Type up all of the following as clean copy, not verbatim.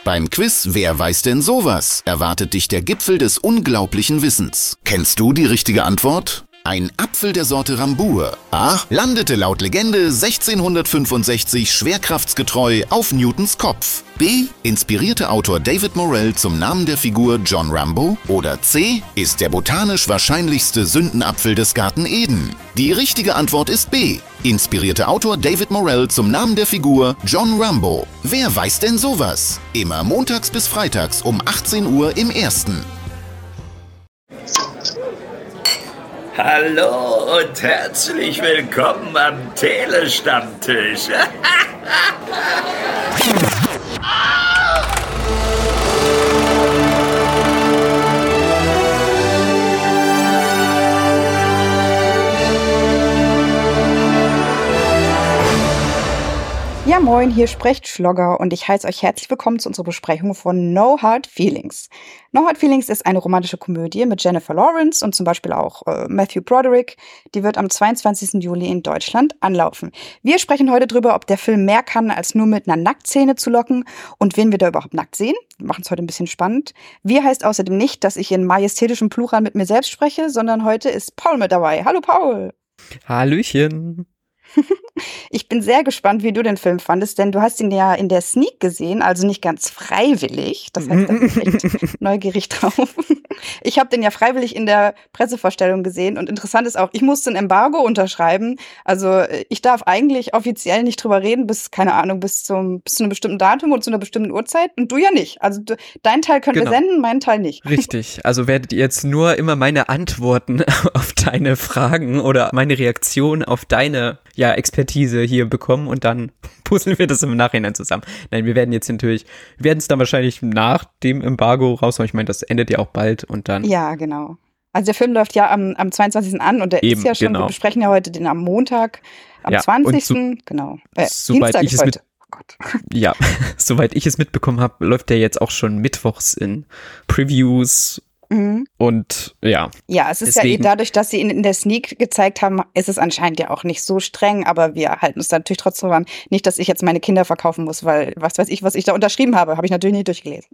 Beim Quiz Wer weiß denn sowas? Erwartet dich der Gipfel des unglaublichen Wissens. Kennst du die richtige Antwort? Ein Apfel der Sorte Rambur A. landete laut Legende 1665 schwerkraftsgetreu auf Newtons Kopf. B. inspirierte Autor David Morrell zum Namen der Figur John Rambo. Oder C. ist der botanisch wahrscheinlichste Sündenapfel des Garten Eden. Die richtige Antwort ist B. Inspirierte Autor David Morrell zum Namen der Figur John Rambo. Wer weiß denn sowas? Immer montags bis freitags um 18 Uhr im Ersten. Hallo und herzlich willkommen am Telestammtisch. Ja moin, hier spricht Schlogger und ich heiße euch herzlich willkommen zu unserer Besprechung von No Hard Feelings. No Hard Feelings ist eine romantische Komödie mit Jennifer Lawrence und zum Beispiel auch Matthew Broderick. Die wird am 22. Juli in Deutschland anlaufen. Wir sprechen heute drüber, ob der Film mehr kann, als nur mit einer Nacktszene zu locken und wen wir da überhaupt nackt sehen. Wir machen es heute ein bisschen spannend. Wir heißt außerdem nicht, dass ich in majestätischem Plural mit mir selbst spreche, sondern heute ist Paul mit dabei. Hallo Paul! Hallöchen! Ich bin sehr gespannt, wie du den Film fandest, denn du hast ihn ja in der Sneak gesehen, also nicht ganz freiwillig. Das heißt, da bin ich echt neugierig drauf. Ich habe den ja freiwillig in der Pressevorstellung gesehen und interessant ist auch, ich musste ein Embargo unterschreiben. Also ich darf eigentlich offiziell nicht drüber reden, bis, keine Ahnung, bis zu einem bestimmten Datum und zu einer bestimmten Uhrzeit und du ja nicht. Also dein Teil können wir senden, meinen Teil nicht. Richtig, also werdet ihr jetzt nur immer meine Antworten auf deine Fragen oder meine Reaktion auf deine Expertise hier bekommen und dann puzzeln wir das im Nachhinein zusammen. Nein, wir werden es dann wahrscheinlich nach dem Embargo raushauen. Ich meine, das endet ja auch bald und dann. Ja, genau. Also der Film läuft ja am 22. an und der ist ja schon, wir besprechen ja heute den am Montag, am 20. Genau. Soweit ich es soweit ich es mitbekommen habe, läuft der jetzt auch schon mittwochs in Previews. Und ja. Ja, es ist deswegen, dadurch, dass sie ihn in der Sneak gezeigt haben, ist es anscheinend ja auch nicht so streng, aber wir halten uns da natürlich trotzdem dran. Nicht, dass ich jetzt meine Kinder verkaufen muss, weil was weiß ich, was ich da unterschrieben habe ich natürlich nicht durchgelesen.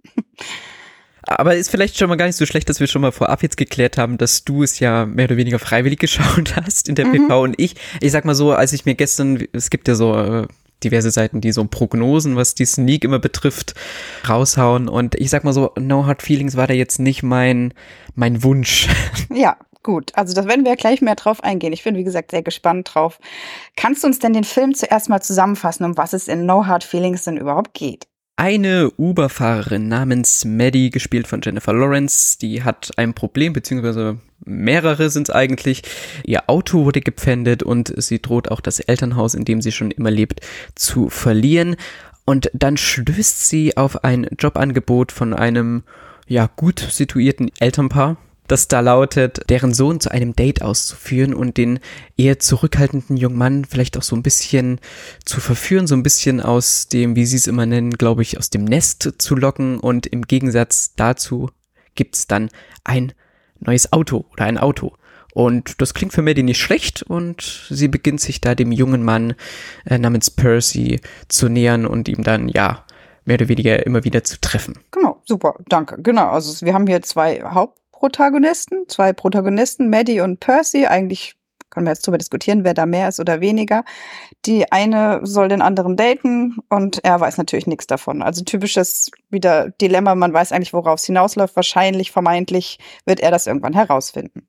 Aber ist vielleicht schon mal gar nicht so schlecht, dass wir schon mal vorab jetzt geklärt haben, dass du es ja mehr oder weniger freiwillig geschaut hast in der PV und ich sag mal so, als ich mir gestern, es gibt ja so diverse Seiten, die so Prognosen, was die Sneak immer betrifft, raushauen. Und ich sag mal so, No Hard Feelings war da jetzt nicht mein Wunsch. Ja, gut. Also das werden wir ja gleich mehr drauf eingehen. Ich bin, wie gesagt, sehr gespannt drauf. Kannst du uns denn den Film zuerst mal zusammenfassen, um was es in No Hard Feelings denn überhaupt geht? Eine Uber-Fahrerin namens Maddie, gespielt von Jennifer Lawrence, die hat ein Problem, beziehungsweise mehrere sind es eigentlich. Ihr Auto wurde gepfändet und sie droht auch das Elternhaus, in dem sie schon immer lebt, zu verlieren. Und dann stößt sie auf ein Jobangebot von einem, gut situierten Elternpaar, das da lautet, deren Sohn zu einem Date auszuführen und den eher zurückhaltenden jungen Mann vielleicht auch so ein bisschen zu verführen, so ein bisschen aus dem, wie sie es immer nennen, glaube ich, aus dem Nest zu locken. Und im Gegensatz dazu gibt's dann ein neues Auto oder ein Auto. Und das klingt für Maddie nicht schlecht und sie beginnt sich da dem jungen Mann namens Percy zu nähern und ihm dann, mehr oder weniger immer wieder zu treffen. Genau, super, danke. Genau, also wir haben hier zwei Protagonisten, Maddie und Percy. Eigentlich können wir jetzt darüber diskutieren, wer da mehr ist oder weniger. Die eine soll den anderen daten und er weiß natürlich nichts davon. Also typisches wieder Dilemma, man weiß eigentlich, worauf es hinausläuft. Wahrscheinlich, vermeintlich wird er das irgendwann herausfinden.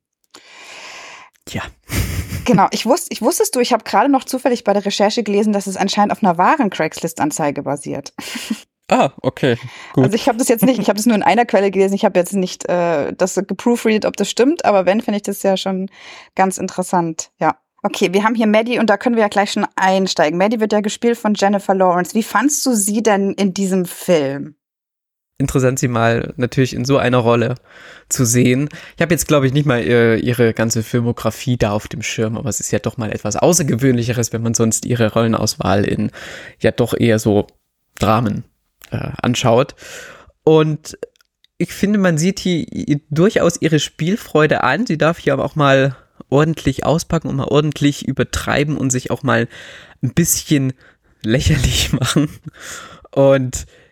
Ja. Genau, ich habe gerade noch zufällig bei der Recherche gelesen, dass es anscheinend auf einer wahren Craigslist-Anzeige basiert. Ah, okay, gut. Also ich habe das nur in einer Quelle gelesen, ich habe jetzt nicht das geproofreadet, ob das stimmt, aber wenn, finde ich das ja schon ganz interessant, ja. Okay, wir haben hier Maddie und da können wir ja gleich schon einsteigen. Maddie wird ja gespielt von Jennifer Lawrence. Wie fandst du sie denn in diesem Film? Interessant, sie mal natürlich in so einer Rolle zu sehen. Ich habe jetzt, glaube ich, nicht mal ihre ganze Filmografie da auf dem Schirm, aber es ist ja doch mal etwas Außergewöhnlicheres, wenn man sonst ihre Rollenauswahl in doch eher so Dramen anschaut. Und ich finde, man sieht hier durchaus ihre Spielfreude an. Sie darf hier aber auch mal ordentlich auspacken und mal ordentlich übertreiben und sich auch mal ein bisschen lächerlich machen. Und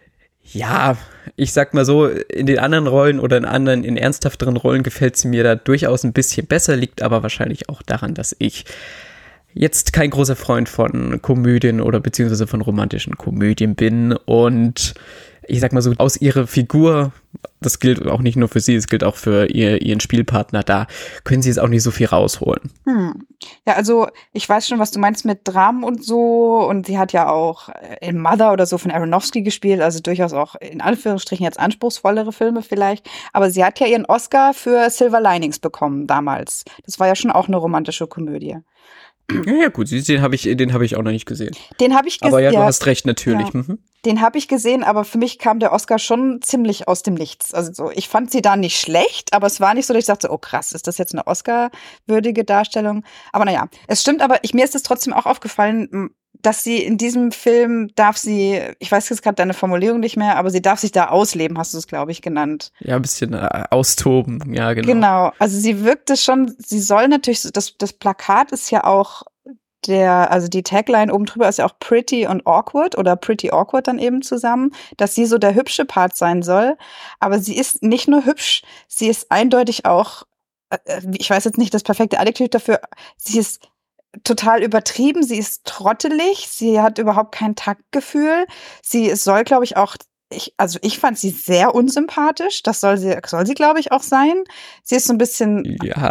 Ja, ich sag mal so, in den anderen Rollen oder in ernsthafteren Rollen gefällt sie mir da durchaus ein bisschen besser, liegt aber wahrscheinlich auch daran, dass ich jetzt kein großer Freund von Komödien oder beziehungsweise von romantischen Komödien bin und ich sag mal so, aus ihrer Figur, das gilt auch nicht nur für sie, es gilt auch für ihren Spielpartner, da können sie jetzt auch nicht so viel rausholen. Ja, also ich weiß schon, was du meinst mit Dramen und so, und sie hat ja auch in Mother oder so von Aronofsky gespielt, also durchaus auch in Anführungsstrichen jetzt anspruchsvollere Filme vielleicht, aber sie hat ja ihren Oscar für Silver Linings bekommen damals. Das war ja schon auch eine romantische Komödie. Ja, gut, den habe ich auch noch nicht gesehen. Den habe ich gesehen. Aber ja, du hast recht, natürlich. Ja. Den habe ich gesehen, aber für mich kam der Oscar schon ziemlich aus dem Nichts. Also so, ich fand sie da nicht schlecht, aber es war nicht so, dass ich dachte, oh krass, ist das jetzt eine Oscar-würdige Darstellung? Aber naja, es stimmt, aber mir ist es trotzdem auch aufgefallen, dass sie in diesem Film ich weiß jetzt gerade deine Formulierung nicht mehr, aber sie darf sich da ausleben, hast du es, glaube ich, genannt. Ja, ein bisschen austoben, ja, genau. Genau, also sie wirkte schon, sie soll natürlich, das Plakat ist ja auch also die Tagline oben drüber ist ja auch Pretty und Awkward oder Pretty Awkward dann eben zusammen, dass sie so der hübsche Part sein soll. Aber sie ist nicht nur hübsch, sie ist eindeutig auch, ich weiß jetzt nicht das perfekte Adjektiv dafür, sie ist total übertrieben, sie ist trottelig, sie hat überhaupt kein Taktgefühl, sie soll, glaube ich, auch ich fand sie sehr unsympathisch, das soll sie, glaube ich, auch sein. Sie ist so ein bisschen.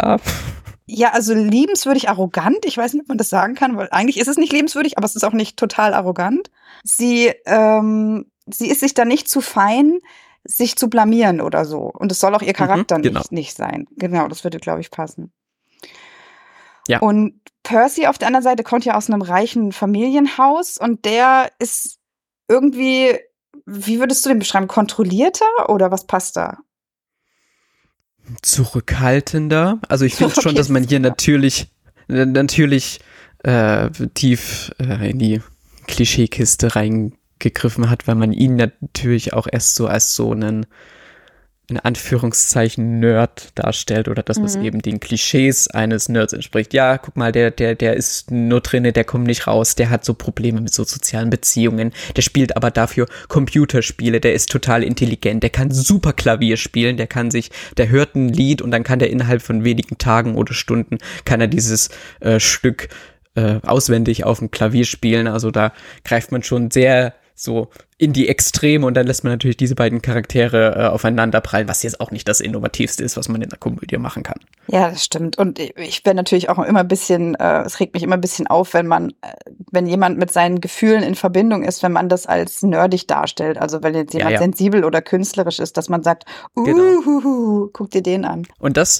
Ja, also liebenswürdig arrogant. Ich weiß nicht, ob man das sagen kann, weil eigentlich ist es nicht liebenswürdig, aber es ist auch nicht total arrogant. Sie ist sich da nicht zu fein, sich zu blamieren oder so. Und es soll auch ihr Charakter nicht sein. Genau, das würde, glaube ich, passen. Ja. Und Percy auf der anderen Seite kommt ja aus einem reichen Familienhaus und der ist irgendwie, wie würdest du den beschreiben, kontrollierter oder was passt da? Zurückhaltender. Also ich finde schon, dass man hier natürlich tief in die Klischeekiste reingegriffen hat, weil man ihn natürlich auch erst so als so einen in Anführungszeichen Nerd darstellt oder das, was eben den Klischees eines Nerds entspricht. Ja, guck mal, der ist nur drinne, der kommt nicht raus, der hat so Probleme mit so sozialen Beziehungen, der spielt aber dafür Computerspiele, der ist total intelligent, der kann super Klavier spielen, der hört ein Lied und dann kann der innerhalb von wenigen Tagen oder Stunden kann er dieses Stück auswendig auf dem Klavier spielen. Also da greift man schon sehr so in die Extreme und dann lässt man natürlich diese beiden Charaktere aufeinander prallen, was jetzt auch nicht das Innovativste ist, was man in der Komödie machen kann. Ja, das stimmt. Und ich bin natürlich auch immer ein bisschen, es regt mich immer ein bisschen auf, wenn jemand mit seinen Gefühlen in Verbindung ist, wenn man das als nerdig darstellt. Also wenn jetzt jemand sensibel oder künstlerisch ist, dass man sagt, guck dir den an. Und das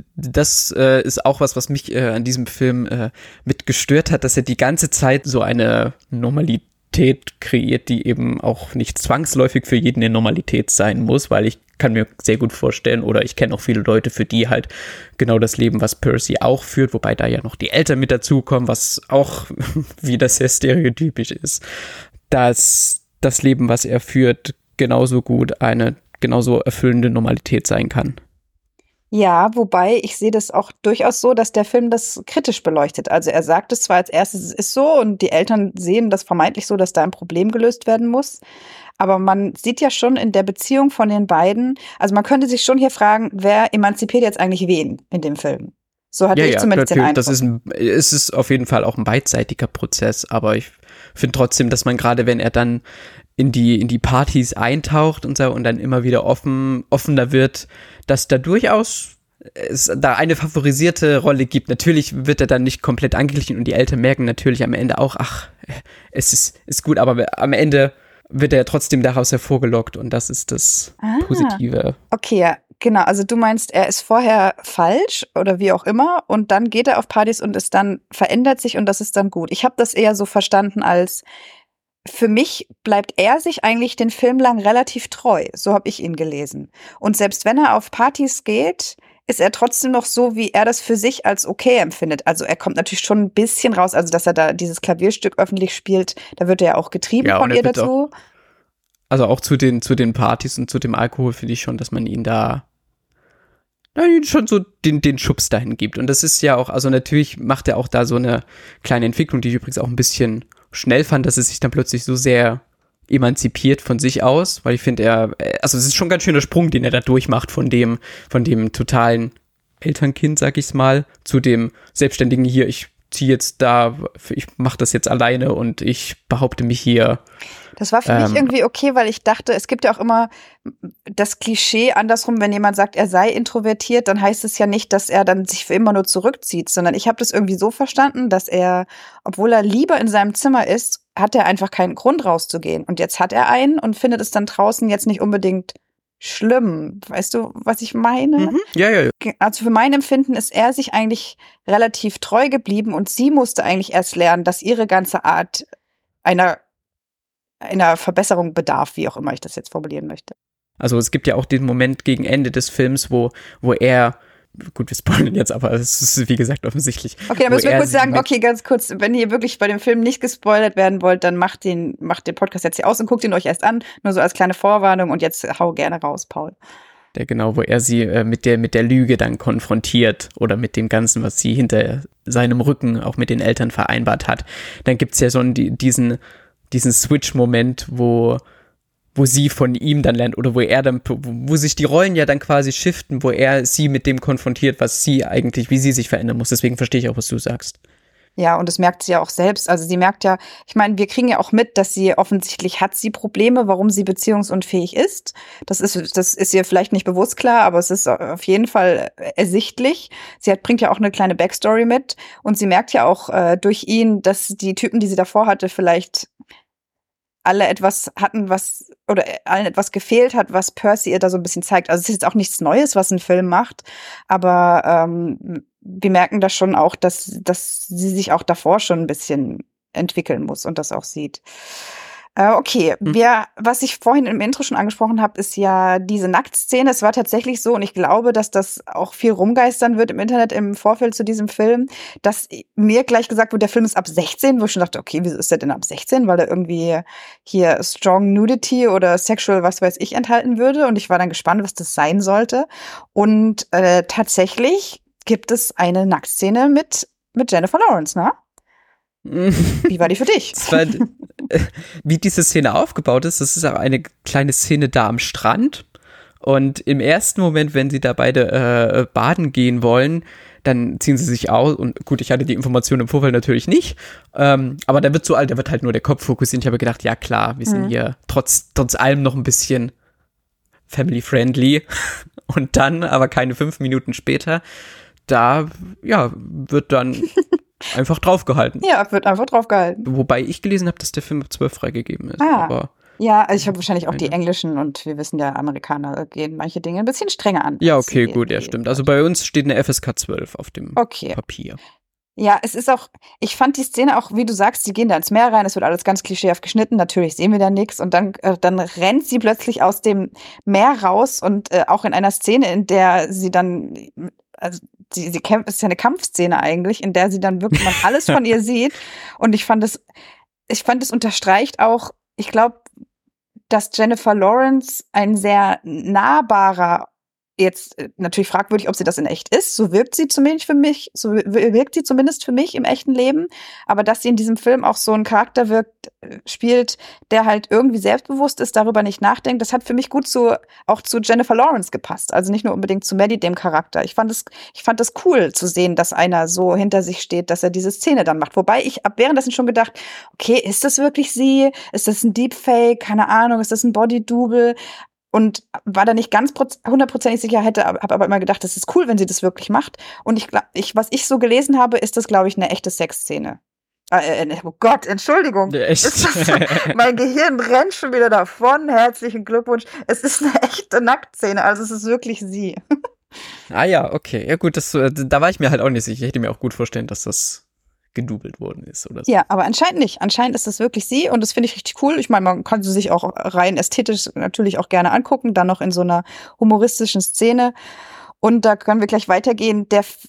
ist auch was mich an diesem Film mit gestört hat, dass er die ganze Zeit so eine Normalität kreiert, die eben auch nicht zwangsläufig für jeden eine Normalität sein muss, weil ich kann mir sehr gut vorstellen oder ich kenne auch viele Leute, für die halt genau das Leben, was Percy auch führt, wobei da ja noch die Eltern mit dazukommen, was auch wieder sehr stereotypisch ist, dass das Leben, was er führt, genauso gut eine genauso erfüllende Normalität sein kann. Ja, wobei ich sehe das auch durchaus so, dass der Film das kritisch beleuchtet. Also er sagt es zwar als erstes, es ist so und die Eltern sehen das vermeintlich so, dass da ein Problem gelöst werden muss. Aber man sieht ja schon in der Beziehung von den beiden, also man könnte sich schon hier fragen, wer emanzipiert jetzt eigentlich wen in dem Film? So hatte ich zumindest den Eindruck. Es ist auf jeden Fall auch ein beidseitiger Prozess, aber ich finde trotzdem, dass man gerade, wenn er dann in die Partys eintaucht und so und dann immer wieder offener wird, dass da durchaus es da eine favorisierte Rolle gibt. Natürlich wird er dann nicht komplett angeglichen und die Eltern merken natürlich am Ende auch, es ist gut, aber am Ende wird er trotzdem daraus hervorgelockt und das ist das Positive. Okay, ja, genau. Also du meinst, er ist vorher falsch oder wie auch immer und dann geht er auf Partys und es dann verändert sich und das ist dann gut. Ich habe das eher so verstanden als, für mich bleibt er sich eigentlich den Film lang relativ treu. So habe ich ihn gelesen. Und selbst wenn er auf Partys geht, ist er trotzdem noch so, wie er das für sich als okay empfindet. Also er kommt natürlich schon ein bisschen raus, also dass er da dieses Klavierstück öffentlich spielt, da wird er ja auch getrieben von ihr dazu. Also auch zu den Partys und zu dem Alkohol finde ich schon, dass man ihn da schon so den Schubs dahin gibt. Und das ist ja auch, also natürlich macht er auch da so eine kleine Entwicklung, die ich übrigens auch ein bisschen schnell fand, dass es sich dann plötzlich so sehr emanzipiert von sich aus, weil ich finde, also es ist schon ein ganz schöner Sprung, den er da durchmacht von dem totalen Elternkind, sag ich's mal, zu dem Selbstständigen hier, ich ziehe jetzt da, ich mache das jetzt alleine und ich behaupte mich hier. Das war für mich irgendwie okay, weil ich dachte, es gibt ja auch immer das Klischee andersrum, wenn jemand sagt, er sei introvertiert, dann heißt es ja nicht, dass er dann sich für immer nur zurückzieht, sondern ich habe das irgendwie so verstanden, dass er, obwohl er lieber in seinem Zimmer ist, hat er einfach keinen Grund rauszugehen. Und jetzt hat er einen und findet es dann draußen jetzt nicht unbedingt schlimm. Weißt du, was ich meine? Mhm. Ja. Also für mein Empfinden ist er sich eigentlich relativ treu geblieben und sie musste eigentlich erst lernen, dass ihre ganze Art einer Verbesserung bedarf, wie auch immer ich das jetzt formulieren möchte. Also es gibt ja auch den Moment gegen Ende des Films, wo er, gut, wir spoilern jetzt, aber es ist wie gesagt offensichtlich. Okay, dann müssen wir kurz sagen, okay, ganz kurz, wenn ihr wirklich bei dem Film nicht gespoilert werden wollt, dann macht den Podcast jetzt hier aus und guckt ihn euch erst an, nur so als kleine Vorwarnung und jetzt hau gerne raus, Paul. Genau, wo er sie mit der Lüge dann konfrontiert oder mit dem Ganzen, was sie hinter seinem Rücken auch mit den Eltern vereinbart hat. Dann gibt's ja so diesen Switch-Moment, wo sie von ihm dann lernt oder wo sich die Rollen ja dann quasi shiften, wo er sie mit dem konfrontiert, wie sie sich verändern muss. Deswegen verstehe ich auch, was du sagst. Ja, und das merkt sie ja auch selbst. Also sie merkt ja, ich meine, wir kriegen ja auch mit, dass sie offensichtlich hat sie Probleme, warum sie beziehungsunfähig ist. Das ist ihr vielleicht nicht bewusst klar, aber es ist auf jeden Fall ersichtlich. Sie bringt ja auch eine kleine Backstory mit und sie merkt ja auch durch ihn, dass die Typen, die sie davor hatte, vielleicht alle etwas hatten, allen etwas gefehlt hat, was Percy ihr da so ein bisschen zeigt. Also es ist jetzt auch nichts Neues, was ein Film macht, aber wir merken das schon auch, dass sie sich auch davor schon ein bisschen entwickeln muss und das auch sieht. Okay, was ich vorhin im Intro schon angesprochen habe, ist ja diese Nacktszene. Es war tatsächlich so, und ich glaube, dass das auch viel rumgeistern wird im Internet im Vorfeld zu diesem Film, dass mir gleich gesagt wurde, der Film ist ab 16, wo ich schon dachte, okay, wieso ist der denn ab 16? Weil er irgendwie hier Strong Nudity oder Sexual was weiß ich enthalten würde. Und ich war dann gespannt, was das sein sollte. Und tatsächlich gibt es eine Nacktszene mit Jennifer Lawrence, ne? Wie war die für dich? Wie diese Szene aufgebaut ist, das ist auch eine kleine Szene da am Strand. Und im ersten Moment, wenn sie da beide baden gehen wollen, dann ziehen sie sich aus. Und gut, ich hatte die Information im Vorfeld natürlich nicht. Aber da wird halt nur der Kopf fokussiert. Ich habe gedacht, ja klar, wir sind hier trotz allem noch ein bisschen family-friendly. Und dann, aber keine 5 Minuten später, da wird dann einfach draufgehalten. Ja, wird einfach draufgehalten. Wobei ich gelesen habe, dass der Film ab 12 freigegeben ist. Aber ja, also ich habe wahrscheinlich auch die englischen und wir wissen ja, Amerikaner gehen manche Dinge ein bisschen strenger an. Ja, okay, gut, ja, stimmt. Also bei uns steht eine FSK 12 auf dem Papier. Ja, es ist auch, ich fand die Szene auch, wie du sagst, sie gehen da ins Meer rein, es wird alles ganz klischeehaft geschnitten, natürlich sehen wir da nichts und dann rennt sie plötzlich aus dem Meer raus und auch in einer Szene, in der sie dann, also sie kämpft, es ist ja eine Kampfszene eigentlich, in der sie dann wirklich man alles von ihr sieht und ich fand es unterstreicht auch, ich glaube, dass Jennifer Lawrence ein sehr nahbarer, jetzt natürlich fragwürdig, ob sie das in echt ist, so wirkt sie zumindest für mich im echten Leben, aber dass sie in diesem Film auch so einen Charakter spielt, der halt irgendwie selbstbewusst ist, darüber nicht nachdenkt, das hat für mich gut auch zu Jennifer Lawrence gepasst, also nicht nur unbedingt zu Maddie, dem Charakter. Ich fand es cool zu sehen, dass einer so hinter sich steht, dass er diese Szene dann macht, wobei ich habe währenddessen schon gedacht, okay, ist das wirklich sie? Ist das ein Deepfake? Keine Ahnung, ist das ein Body-Double? Und war da nicht ganz 100% sicher, habe aber immer gedacht, das ist cool, wenn sie das wirklich macht. Und was ich so gelesen habe, ist das, glaube ich, eine echte Sexszene. Oh Gott, Entschuldigung. Echt? Mein Gehirn rennt schon wieder davon. Herzlichen Glückwunsch. Es ist eine echte Nacktszene, also es ist wirklich sie. Ah ja, okay. Ja gut, da war ich mir halt auch nicht sicher. Ich hätte mir auch gut vorstellen, dass das gedoubelt worden ist oder so. Ja, aber anscheinend nicht. Anscheinend ist das wirklich sie und das finde ich richtig cool. Ich meine, man kann sie sich auch rein ästhetisch natürlich auch gerne angucken, dann noch in so einer humoristischen Szene. Und da können wir gleich weitergehen.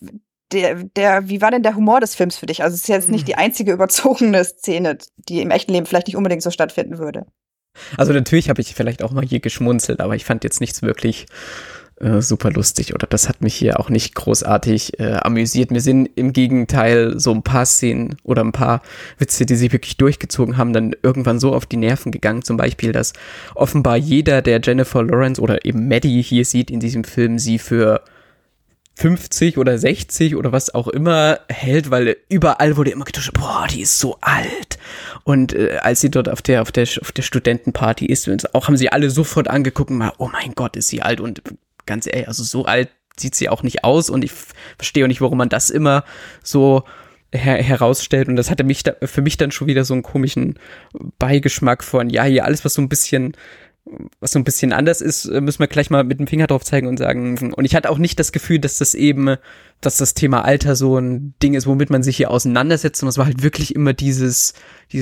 Wie war denn der Humor des Films für dich? Also es ist jetzt nicht die einzige überzogene Szene, die im echten Leben vielleicht nicht unbedingt so stattfinden würde. Also natürlich habe ich vielleicht auch mal hier geschmunzelt, aber ich fand jetzt nichts wirklich super lustig oder das hat mich hier auch nicht großartig amüsiert. Mir sind im Gegenteil so ein paar Szenen oder ein paar Witze, die sich wirklich durchgezogen haben, dann irgendwann so auf die Nerven gegangen. Zum Beispiel, dass offenbar jeder, der Jennifer Lawrence oder eben Maddie hier sieht in diesem Film, sie für 50 oder 60 oder was auch immer hält, weil überall wurde immer getuscht, boah, die ist so alt. Und als sie dort auf der Studentenparty ist, auch haben sie alle sofort angeguckt und mal, oh mein Gott, ist sie alt. Und ganz ehrlich, also so alt sieht sie auch nicht aus und ich verstehe auch nicht, warum man das immer so herausstellt. Und das hatte für mich dann schon wieder so einen komischen Beigeschmack von, ja, hier alles, was so ein bisschen anders ist, müssen wir gleich mal mit dem Finger drauf zeigen und sagen. Und ich hatte auch nicht das Gefühl, dass das Thema Alter so ein Ding ist, womit man sich hier auseinandersetzt. Und es war halt wirklich immer dieses,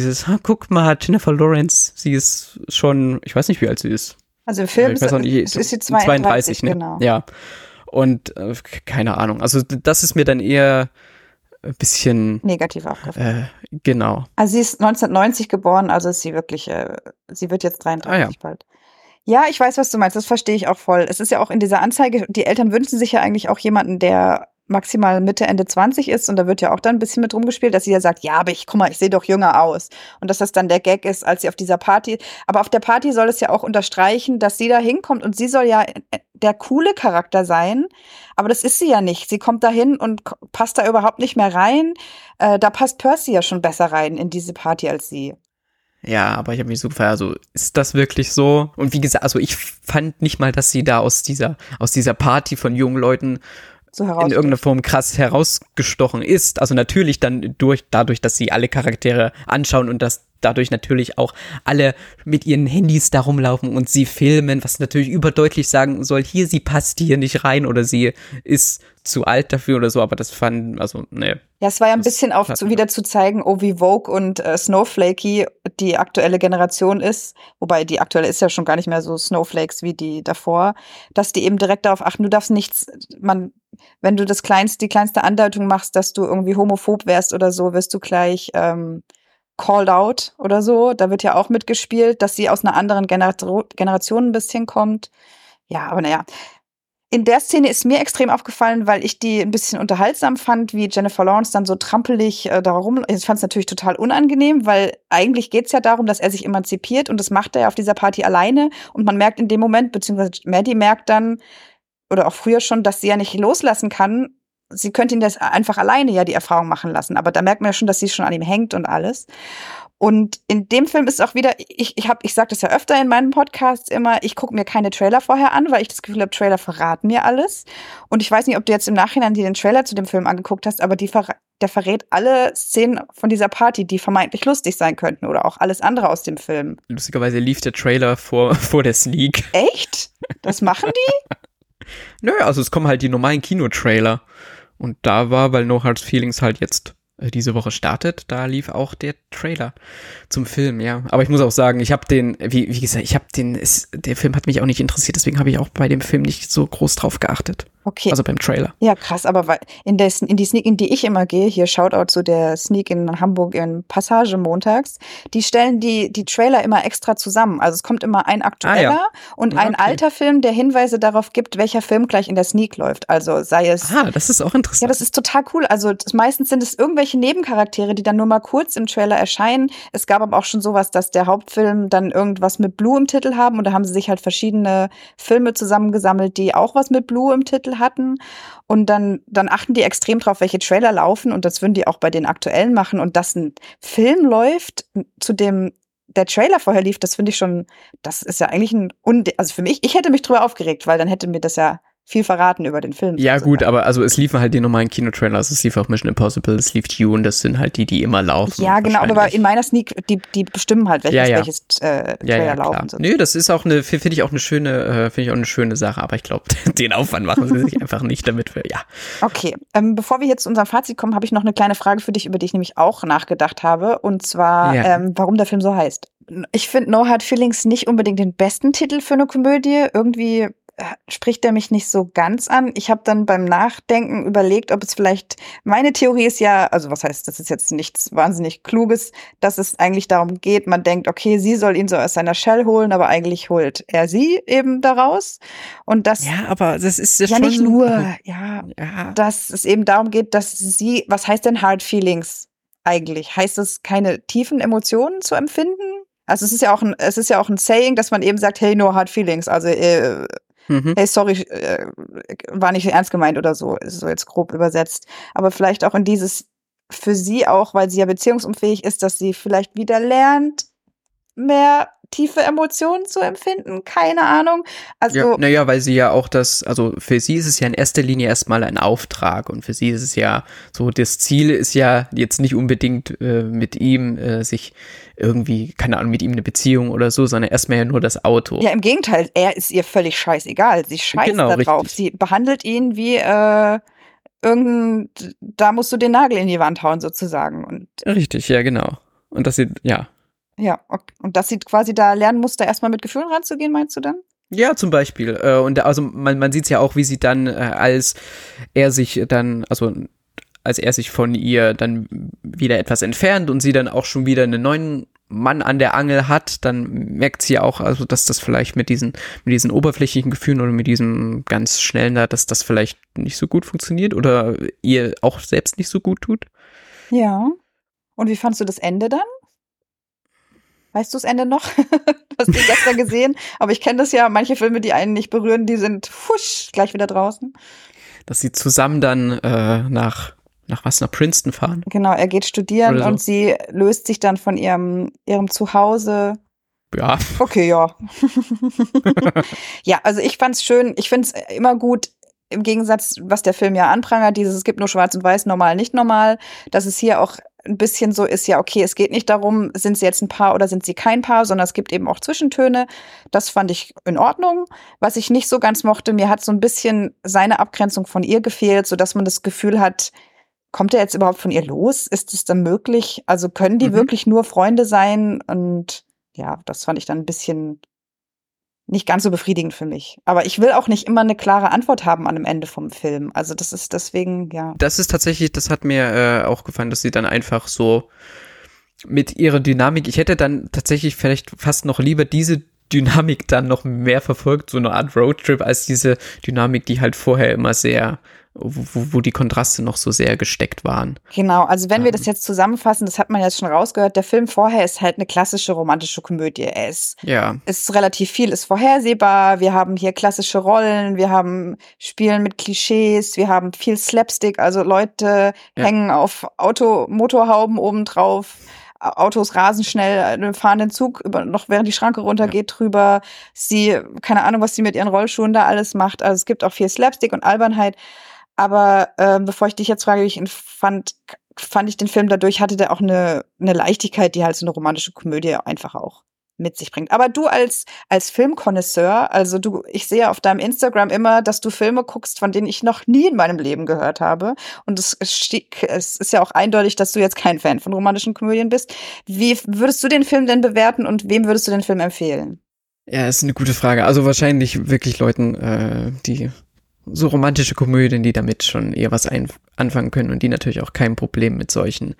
guck mal, Jennifer Lawrence, sie ist schon, ich weiß nicht, wie alt sie ist. Also im Film ist sie 32, ne? Genau. Ja. Und keine Ahnung. Also das ist mir dann eher ein bisschen negativ aufgefallen. Genau. Also sie ist 1990 geboren, also ist sie wirklich, sie wird jetzt 33 bald. Ja, ich weiß, was du meinst, das verstehe ich auch voll. Es ist ja auch in dieser Anzeige, die Eltern wünschen sich ja eigentlich auch jemanden, der maximal Mitte, Ende 20 ist und da wird ja auch dann ein bisschen mit rumgespielt, dass sie ja sagt, ja, aber guck mal, ich sehe doch jünger aus. Und dass das dann der Gag ist, als sie auf dieser Party, aber auf der Party soll es ja auch unterstreichen, dass sie da hinkommt und sie soll ja der coole Charakter sein, aber das ist sie ja nicht. Sie kommt da hin und passt da überhaupt nicht mehr rein. Da passt Percy ja schon besser rein in diese Party als sie. Ja, aber ich habe mich so gefragt, also ist das wirklich so? Und wie gesagt, also ich fand nicht mal, dass sie da aus dieser Party von jungen Leuten so in irgendeiner Form krass herausgestochen ist. Also natürlich dann dadurch, dass sie alle Charaktere anschauen und dass dadurch natürlich auch alle mit ihren Handys da rumlaufen und sie filmen, was natürlich überdeutlich sagen soll, hier, sie passt hier nicht rein oder sie ist zu alt dafür oder so, aber das ne. Ja, es war ja ein bisschen auch wieder zu zeigen, wie Vogue und Snowflakey die aktuelle Generation ist, wobei die aktuelle ist ja schon gar nicht mehr so Snowflakes wie die davor, dass die eben direkt darauf achten, du darfst nichts, wenn du die kleinste Andeutung machst, dass du irgendwie homophob wärst oder so, wirst du gleich called out oder so. Da wird ja auch mitgespielt, dass sie aus einer anderen Generation ein bisschen kommt. Ja, aber naja. In der Szene ist mir extrem aufgefallen, weil ich die ein bisschen unterhaltsam fand, wie Jennifer Lawrence dann so trampelig darum. Ich fand es natürlich total unangenehm, weil eigentlich geht es ja darum, dass er sich emanzipiert und das macht er auf dieser Party alleine. Und man merkt in dem Moment, beziehungsweise Maddie merkt dann, oder auch früher schon, dass sie ja nicht loslassen kann. Sie könnte ihn das einfach alleine ja die Erfahrung machen lassen. Aber da merkt man ja schon, dass sie schon an ihm hängt und alles. Und in dem Film ist auch wieder, ich sage das ja öfter in meinen Podcasts immer, ich gucke mir keine Trailer vorher an, weil ich das Gefühl habe, Trailer verraten mir alles. Und ich weiß nicht, ob du jetzt im Nachhinein dir den Trailer zu dem Film angeguckt hast, aber der verrät alle Szenen von dieser Party, die vermeintlich lustig sein könnten oder auch alles andere aus dem Film. Lustigerweise lief der Trailer vor der Sneak. Echt? Das machen die? Nö, also es kommen halt die normalen Kinotrailer. Und da war, weil No Hard Feelings halt jetzt diese Woche startet, da lief auch der Trailer zum Film, ja. Aber ich muss auch sagen, ich habe den, wie gesagt, der Film hat mich auch nicht interessiert, deswegen habe ich auch bei dem Film nicht so groß drauf geachtet. Okay. Also beim Trailer. Ja, krass, aber weil in die Sneak, in die ich immer gehe, hier Shoutout zu der Sneak in Hamburg in Passage montags, die stellen die Trailer immer extra zusammen. Also es kommt immer ein aktueller und ein alter Film, der Hinweise darauf gibt, welcher Film gleich in der Sneak läuft. Also sei es... das ist auch interessant. Ja, das ist total cool. Also meistens sind es irgendwelche Nebencharaktere, die dann nur mal kurz im Trailer erscheinen. Es gab aber auch schon sowas, dass der Hauptfilm dann irgendwas mit Blue im Titel haben und da haben sie sich halt verschiedene Filme zusammengesammelt, die auch was mit Blue im Titel hatten und dann achten die extrem drauf, welche Trailer laufen und das würden die auch bei den aktuellen machen und dass ein Film läuft, zu dem der Trailer vorher lief, das finde ich schon, das ist ja eigentlich also für mich, ich hätte mich drüber aufgeregt, weil dann hätte mir das ja viel verraten über den Film. Ja gut, aber also es liefen halt die normalen Kinotrailer, also es lief auch Mission Impossible, es lief Dune, das sind halt die immer laufen. Ja genau, aber in meiner Sneak, die bestimmen halt, welches Trailer laufen. Nö, das ist auch finde ich auch eine schöne Sache, aber ich glaube, den Aufwand machen sie sich einfach nicht, damit wir, ja. Okay, bevor wir jetzt zu unserem Fazit kommen, habe ich noch eine kleine Frage für dich, über die ich nämlich auch nachgedacht habe, und zwar, warum der Film so heißt. Ich finde No Hard Feelings nicht unbedingt den besten Titel für eine Komödie, irgendwie spricht er mich nicht so ganz an. Ich habe dann beim Nachdenken überlegt, ob es vielleicht, meine Theorie ist ja, also was heißt, das ist jetzt nichts wahnsinnig Kluges, dass es eigentlich darum geht, man denkt, okay, sie soll ihn so aus seiner Shell holen, aber eigentlich holt er sie eben daraus. Und das, Ja, aber das ist ja ja schon. nicht nur, Ja. dass es eben darum geht, dass sie, was heißt denn Hard Feelings eigentlich? Heißt es, keine tiefen Emotionen zu empfinden? Also es ist ja auch ein Saying, dass man eben sagt, hey, no hard feelings, also hey, sorry, war nicht ernst gemeint oder so, ist so jetzt grob übersetzt. Aber vielleicht auch in dieses, für sie auch, weil sie ja beziehungsunfähig ist, dass sie vielleicht wieder lernt, mehr tiefe Emotionen zu empfinden, keine Ahnung. Also Naja, weil sie ja auch also für sie ist es ja in erster Linie erstmal ein Auftrag und für sie ist es ja so, das Ziel ist ja jetzt nicht unbedingt mit ihm sich irgendwie, keine Ahnung, mit ihm eine Beziehung oder so, sondern erstmal ja nur das Auto. ja, im Gegenteil, er ist ihr völlig scheißegal. Sie scheißt Genau, da drauf. richtig. Sie behandelt ihn wie da musst du den Nagel in die Wand hauen sozusagen. Und Richtig, ja, genau. Und das sind, ja. ja, und dass sie quasi da lernen muss, da erstmal mit Gefühlen ranzugehen, meinst du dann? Ja, zum Beispiel. Und also man sieht es ja auch, wie sie dann, als er sich von ihr dann wieder etwas entfernt und sie dann auch schon wieder einen neuen Mann an der Angel hat, dann merkt sie auch, also dass das vielleicht mit diesen oberflächlichen Gefühlen oder mit diesem ganz schnellen da, dass das vielleicht nicht so gut funktioniert oder ihr auch selbst nicht so gut tut. Ja. Und wie fandst du das Ende dann? Weißt du das Ende noch? Hast du gestern gesehen? Aber ich kenne das ja, manche Filme, die einen nicht berühren, die sind gleich wieder draußen. Dass sie zusammen dann nach Princeton fahren. Genau, er geht studieren Oder so. und sie löst sich dann von ihrem Zuhause. Ja. Okay, ja. Ja, also ich fand's schön. Ich find's immer gut, im Gegensatz, was der Film ja anprangert, es gibt nur schwarz und weiß, normal, nicht normal, dass es hier auch ein bisschen so ist, ja, okay, es geht nicht darum, sind sie jetzt ein Paar oder sind sie kein Paar, sondern es gibt eben auch Zwischentöne. Das fand ich in Ordnung. Was ich nicht so ganz mochte, mir hat so ein bisschen seine Abgrenzung von ihr gefehlt, sodass man das Gefühl hat, kommt er jetzt überhaupt von ihr los? Ist es dann möglich? Also können die wirklich nur Freunde sein? Und ja, das fand ich dann ein bisschen nicht ganz so befriedigend für mich. Aber ich will auch nicht immer eine klare Antwort haben an dem Ende vom Film. Also das ist deswegen, ja. Das ist tatsächlich, das hat mir auch gefallen, dass sie dann einfach so mit ihrer Dynamik, ich hätte dann tatsächlich vielleicht fast noch lieber diese Dynamik dann noch mehr verfolgt, so eine Art Roadtrip, als diese Dynamik, die halt vorher immer sehr, wo die Kontraste noch so sehr gesteckt waren. Genau, also wenn wir das jetzt zusammenfassen, das hat man jetzt schon rausgehört, der Film vorher ist halt eine klassische romantische Komödie. Ist relativ viel, ist vorhersehbar, wir haben hier klassische Rollen, wir haben Spielen mit Klischees, wir haben viel Slapstick, also Leute hängen auf Motorhauben obendrauf, Autos rasen schnell, fahren den Zug noch während die Schranke runtergeht drüber. Sie, keine Ahnung, was sie mit ihren Rollschuhen da alles macht. Also es gibt auch viel Slapstick und Albernheit. Aber bevor ich dich jetzt frage, wie ich ihn fand ich den Film dadurch, hatte der auch eine Leichtigkeit, die halt so eine romantische Komödie einfach auch mit sich bringt. Aber du als Filmkonnoisseur, also ich sehe auf deinem Instagram immer, dass du Filme guckst, von denen ich noch nie in meinem Leben gehört habe. Und es ist ja auch eindeutig, dass du jetzt kein Fan von romantischen Komödien bist. Wie würdest du den Film denn bewerten und wem würdest du den Film empfehlen? Ja, ist eine gute Frage. Also wahrscheinlich wirklich Leuten, die so romantische Komödien, die damit schon eher was anfangen können und die natürlich auch kein Problem mit solchen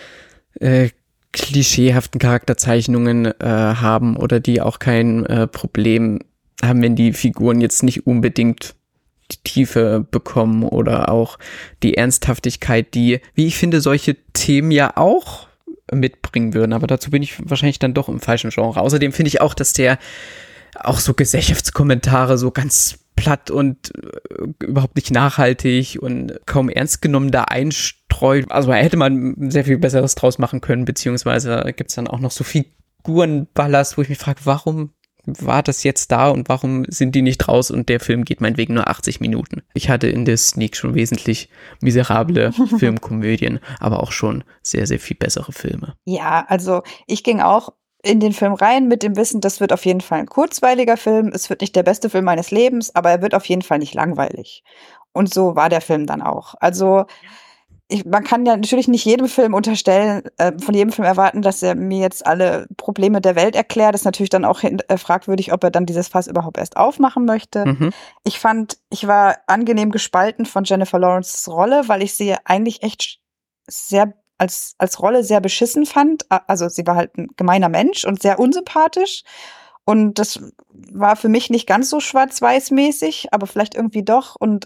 klischeehaften Charakterzeichnungen haben oder die auch kein Problem haben, wenn die Figuren jetzt nicht unbedingt die Tiefe bekommen oder auch die Ernsthaftigkeit, die, wie ich finde, solche Themen ja auch mitbringen würden. Aber dazu bin ich wahrscheinlich dann doch im falschen Genre. Außerdem finde ich auch, dass der auch so Gesellschaftskommentare so ganz platt und überhaupt nicht nachhaltig und kaum ernst genommen da einstreut. Also hätte man sehr viel Besseres draus machen können, beziehungsweise gibt es dann auch noch so Figurenballast, wo ich mich frage, warum war das jetzt da und warum sind die nicht raus und der Film geht meinetwegen nur 80 Minuten. Ich hatte in der Sneak schon wesentlich miserable Filmkomödien, aber auch schon sehr, sehr viel bessere Filme. Ja, also ich ging auch in den Film rein mit dem Wissen, das wird auf jeden Fall ein kurzweiliger Film. Es wird nicht der beste Film meines Lebens, aber er wird auf jeden Fall nicht langweilig. Und so war der Film dann auch. Also man kann ja natürlich nicht jedem Film unterstellen, von jedem Film erwarten, dass er mir jetzt alle Probleme der Welt erklärt. Das ist natürlich dann auch fragwürdig, ob er dann dieses Fass überhaupt erst aufmachen möchte. Mhm. Ich war angenehm gespalten von Jennifer Lawrences Rolle, weil ich sie eigentlich echt sehr als Rolle sehr beschissen fand. Also sie war halt ein gemeiner Mensch und sehr unsympathisch. Und das war für mich nicht ganz so schwarz-weiß-mäßig, aber vielleicht irgendwie doch. Und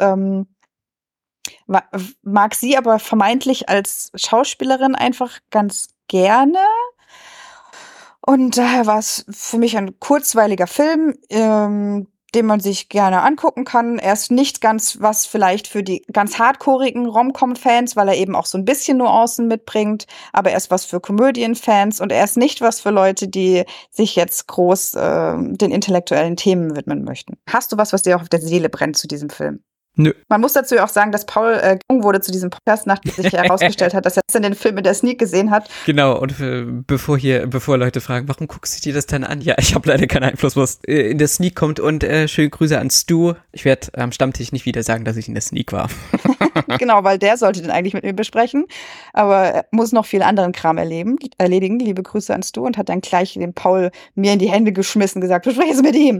mag sie aber vermeintlich als Schauspielerin einfach ganz gerne. Und daher war es für mich ein kurzweiliger Film, den man sich gerne angucken kann. Er ist nicht ganz was vielleicht für die ganz hardcoreigen Rom-Com-Fans, weil er eben auch so ein bisschen Nuancen mitbringt. Aber er ist was für Komödien-Fans und er ist nicht was für Leute, die sich jetzt groß den intellektuellen Themen widmen möchten. Hast du was dir auch auf der Seele brennt zu diesem Film? Nö. Man muss dazu ja auch sagen, dass Paul gezwungen wurde zu diesem Podcast, nachdem sich herausgestellt hat, dass er den Film in der Sneak gesehen hat. Genau, und bevor Leute fragen, warum guckst du dir das dann an? Ja, ich habe leider keinen Einfluss, was in der Sneak kommt. Und schöne Grüße an Stu. Ich werde am Stammtisch nicht wieder sagen, dass ich in der Sneak war. Genau, weil der sollte den eigentlich mit mir besprechen. Aber er muss noch viel anderen Kram erledigen. Liebe Grüße an Stu und hat dann gleich den Paul mir in die Hände geschmissen, gesagt, bespreche es mit ihm.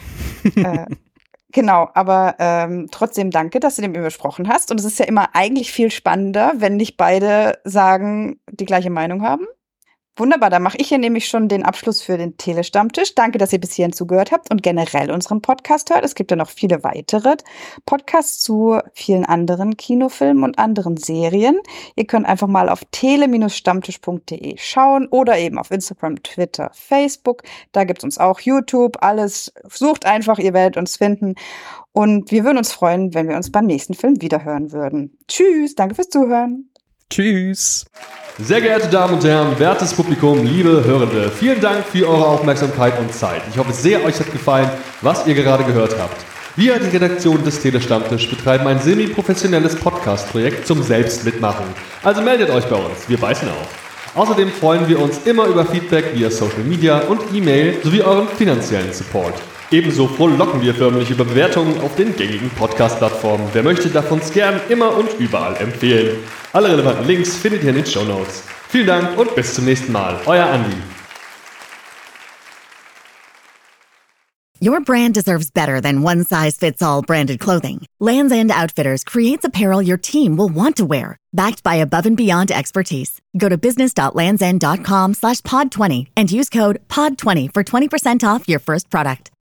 Genau, aber trotzdem danke, dass du mit mir besprochen hast. Und es ist ja immer eigentlich viel spannender, wenn nicht beide sagen, die gleiche Meinung haben. Wunderbar, dann mache ich hier nämlich schon den Abschluss für den Telestammtisch. Danke, dass ihr bis hierhin zugehört habt und generell unseren Podcast hört. Es gibt ja noch viele weitere Podcasts zu vielen anderen Kinofilmen und anderen Serien. Ihr könnt einfach mal auf tele-stammtisch.de schauen oder eben auf Instagram, Twitter, Facebook. Da gibt's uns auch YouTube, alles. Sucht einfach, ihr werdet uns finden. Und wir würden uns freuen, wenn wir uns beim nächsten Film wiederhören würden. Tschüss, danke fürs Zuhören. Tschüss. Sehr geehrte Damen und Herren, wertes Publikum, liebe Hörende, vielen Dank für eure Aufmerksamkeit und Zeit. Ich hoffe sehr, euch hat gefallen, was ihr gerade gehört habt. Wir, die Redaktion des Telestammtisch, betreiben ein semi-professionelles Podcast-Projekt zum Selbstmitmachen. Also meldet euch bei uns, wir beißen auf. Außerdem freuen wir uns immer über Feedback via Social Media und E-Mail sowie euren finanziellen Support. Ebenso frohlocken wir förmlich über Bewertungen auf den gängigen Podcast-Plattformen. Wer möchte, darf uns gern immer und überall empfehlen. Alle relevanten Links findet ihr in den Shownotes. Vielen Dank und bis zum nächsten Mal. Euer Andi. Your brand deserves better than one-size-fits-all branded clothing. Lands' End Outfitters creates apparel your team will want to wear, backed by above-and-beyond expertise. Go to business.landsend.com/pod20 and use code POD20 for 20% off your first product.